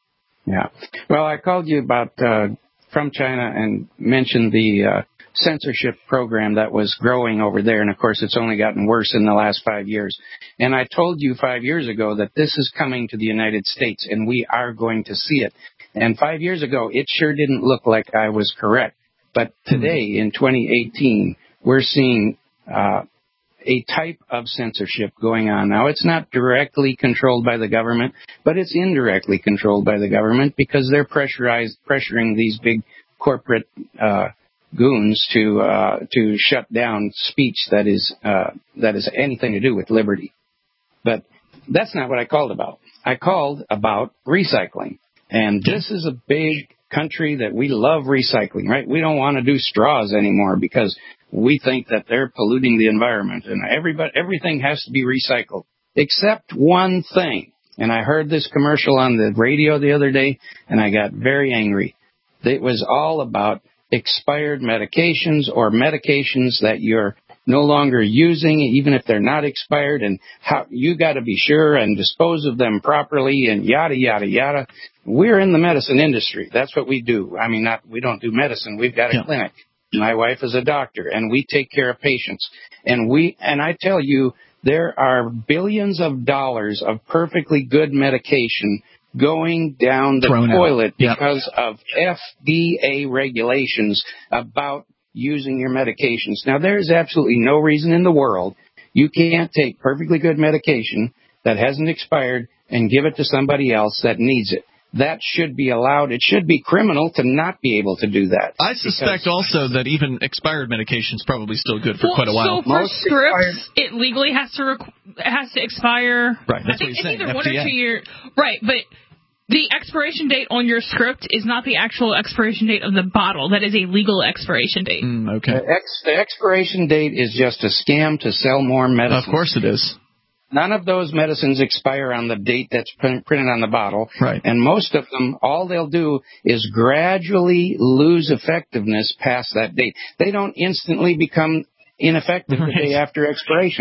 Yeah. Well, I called you about uh, from China and mentioned the uh, censorship program that was growing over there, and of course it's only gotten worse in the last five years. And I told you five years ago that this is coming to the United States, and we are going to see it. And five years ago, it sure didn't look like I was correct. But today, in twenty eighteen, we're seeing uh, a type of censorship going on. Now, it's not directly controlled by the government, but it's indirectly controlled by the government because they're pressurized, pressuring these big corporate uh, goons to uh, to shut down speech that is uh, that is anything to do with liberty. But that's not what I called about. I called about recycling. And this is a big country that we love recycling, right? We don't want to do straws anymore because we think that they're polluting the environment. And everybody, everything has to be recycled, except one thing. And I heard this commercial on the radio the other day, and I got very angry. It was all about expired medications or medications that you're no longer using, even if they're not expired, and how you got to be sure and dispose of them properly, and yada yada yada. We're in the medicine industry. That's what we do. I mean, not we don't do medicine. We've got a Yeah. clinic. My wife is a doctor, and we take care of patients. And we and I tell you, there are billions of dollars of perfectly good medication going down the Thrown out. toilet Yep. because of F D A regulations about using your medications. Now, there's absolutely no reason in the world you can't take perfectly good medication that hasn't expired and give it to somebody else that needs it. That should be allowed. It should be criminal to not be able to do that. I suspect also that even expired medication is probably still good for well, quite a while. So for Most scripts, it legally has to requ- has to expire. Right, that's I think what he's it's saying, either F one D A. or two years. Right, but the expiration date on your script is not the actual expiration date of the bottle. That is a legal expiration date. Mm, okay. The, ex, the expiration date is just a scam to sell more medicine. Of course it is. None of those medicines expire on the date that's pr- printed on the bottle. Right. And most of them, all they'll do is gradually lose effectiveness past that date. They don't instantly become ineffective Right. the day after expiration.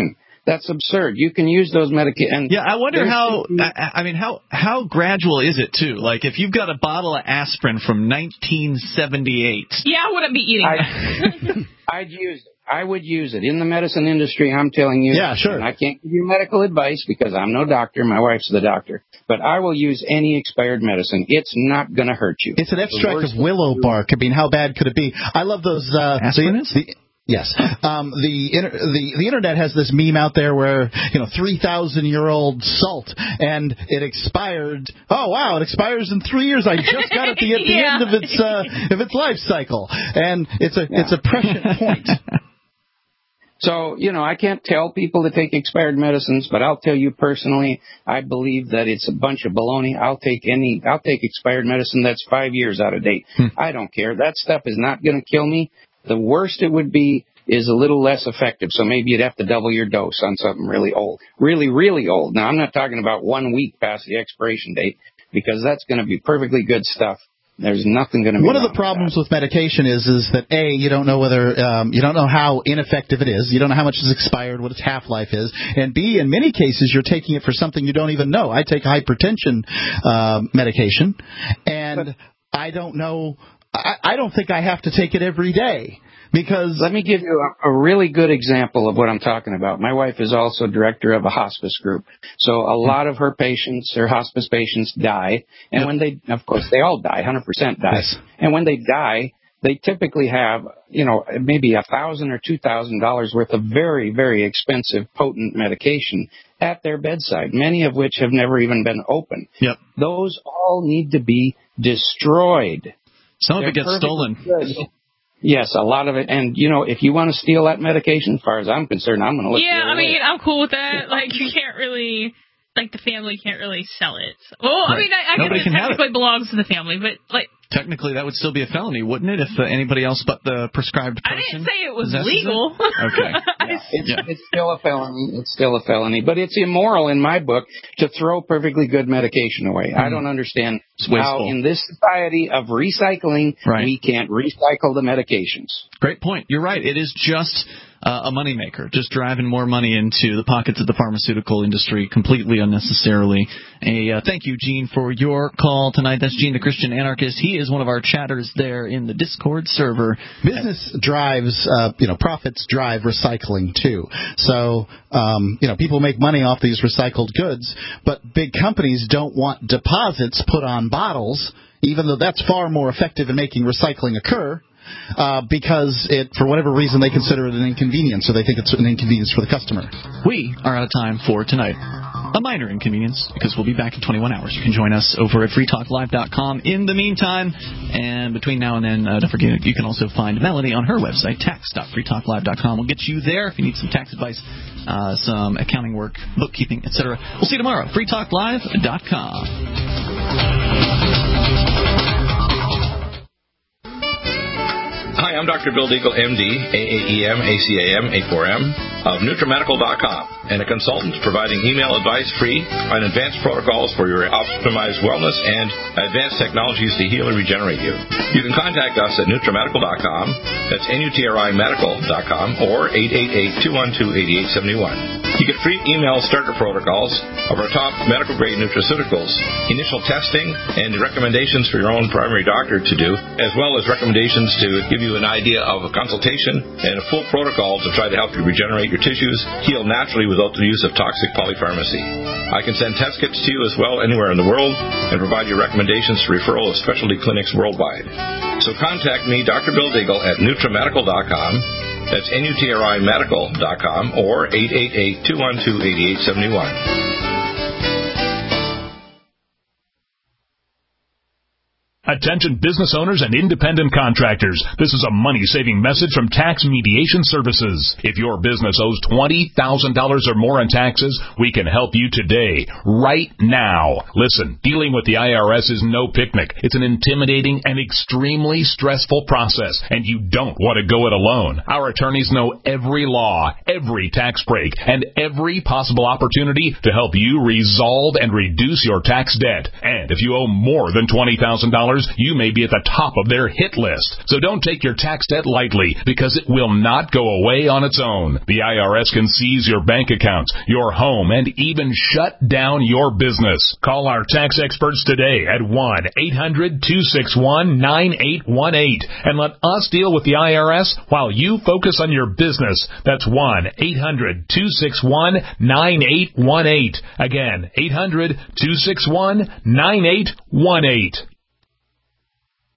That's absurd. You can use those medications. Yeah, I wonder how. I, I mean, how how gradual is it too? Like, if you've got a bottle of aspirin from nineteen seventy-eight. Yeah, I wouldn't be eating that. I, I'd use it. I would use it. In the medicine industry, I'm telling you. Yeah, sure. And I can't give you medical advice because I'm no doctor. My wife's the doctor. But I will use any expired medicine. It's not going to hurt you. It's an extract of willow bark. I mean, how bad could it be? I love those. Uh, Aspirin? The, Yes. Um, the, inter- the the internet has this meme out there where, you know, three thousand year old salt, and it expired. Oh, wow, it expires in three years. I just got it the, at the Yeah. end of its uh, of its life cycle. And it's a yeah. it's a prescient point. So, you know, I can't tell people to take expired medicines, but I'll tell you personally, I believe that it's a bunch of baloney. I'll take any, I'll take expired medicine that's five years out of date. Hmm. I don't care. That stuff is not going to kill me. The worst it would be is a little less effective. So maybe you'd have to double your dose on something really old. Really, really old. Now, I'm not talking about one week past the expiration date, because that's going to be perfectly good stuff. There's nothing going to be. One of the problems with, with medication is is that A, you don't know whether um, you don't know how ineffective it is. You don't know how much is expired, what its half-life is, and B, in many cases, you're taking it for something you don't even know. I take hypertension uh, medication, and but, I don't know. I, I don't think I have to take it every day. Because let me give you a, a really good example of what I'm talking about. My wife is also director of a hospice group. So a lot of her patients, her hospice patients, die. And yep. when they, of course, they all die, one hundred percent die. Yes. And when they die, they typically have, you know, maybe a thousand or two thousand dollars worth of very, very expensive, potent medication at their bedside, many of which have never even been opened. Yep. Those all need to be destroyed. Some They're of it gets stolen. Good. Yes, a lot of it. And, you know, if you want to steal that medication, as far as I'm concerned, I'm going to look Yeah, the I mean, way. I'm cool with that. Like, you can't really, like, the family can't really sell it. Well, right. I mean, I, I guess it technically belongs to the family, but, like... Technically, that would still be a felony, wouldn't it, if uh, anybody else but the prescribed person? I didn't say it was possesses legal. It? Okay. yeah, it's, yeah. it's still a felony. It's still a felony. But it's immoral, in my book, to throw perfectly good medication away. Mm. I don't understand how, in this society of recycling, right. we can't recycle the medications. Great point. You're right. It is just uh, a moneymaker, just driving more money into the pockets of the pharmaceutical industry completely unnecessarily. A, uh, thank you, Gene, for your call tonight. That's Gene, the Christian Anarchist. He is one of our chatters there in the Discord server. Business drives, uh, you know, profits drive recycling too. So, um, you know, people make money off these recycled goods, but big companies don't want deposits put on bottles, even though that's far more effective in making recycling occur. Uh, because it, for whatever reason, they consider it an inconvenience, so they think it's an inconvenience for the customer. We are out of time for tonight. A minor inconvenience, because we'll be back in twenty-one hours. You can join us over at free talk live dot com in the meantime. And between now and then, uh, don't forget, you can also find Melanie on her website, tax dot free talk live dot com. We'll get you there if you need some tax advice, uh, some accounting work, bookkeeping, et cetera. We'll see you tomorrow, free talk live dot com. Hi, I'm Doctor Bill Deagle, M D, A A E M, A C A M, A four M, of NutriMedical dot com, and a consultant providing email advice free on advanced protocols for your optimized wellness and advanced technologies to heal and regenerate you. You can contact us at NutriMedical dot com, that's N U T R I Medical dot com, or eight eight eight, two one two, eight eight seven one. You get free email starter protocols of our top medical-grade nutraceuticals, initial testing, and recommendations for your own primary doctor to do, as well as recommendations to give you an idea of a consultation and a full protocol to try to help you regenerate your tissues, heal naturally without the use of toxic polypharmacy. I can send test kits to you as well anywhere in the world and provide you recommendations to referral of specialty clinics worldwide. So contact me, Doctor Bill Deagle, at NutriMedical dot com. That's N U T R I Medical dot com or eight eight eight, two one two, eight eight seven one. Attention business owners and independent contractors. This is a money-saving message from Tax Mediation Services. If your business owes twenty thousand dollars or more in taxes, we can help you today, right now. Listen, dealing with the I R S is no picnic. It's an intimidating and extremely stressful process, and you don't want to go it alone. Our attorneys know every law, every tax break, and every possible opportunity to help you resolve and reduce your tax debt. And if you owe more than twenty thousand dollars, dollars, you may be at the top of their hit list. So don't take your tax debt lightly, because it will not go away on its own. The I R S can seize your bank accounts, your home, and even shut down your business. Call our tax experts today at one eight hundred two six one nine eight one eight and let us deal with the I R S while you focus on your business. That's one eight hundred two six one nine eight one eight. Again, eight hundred two six one nine eight one eight.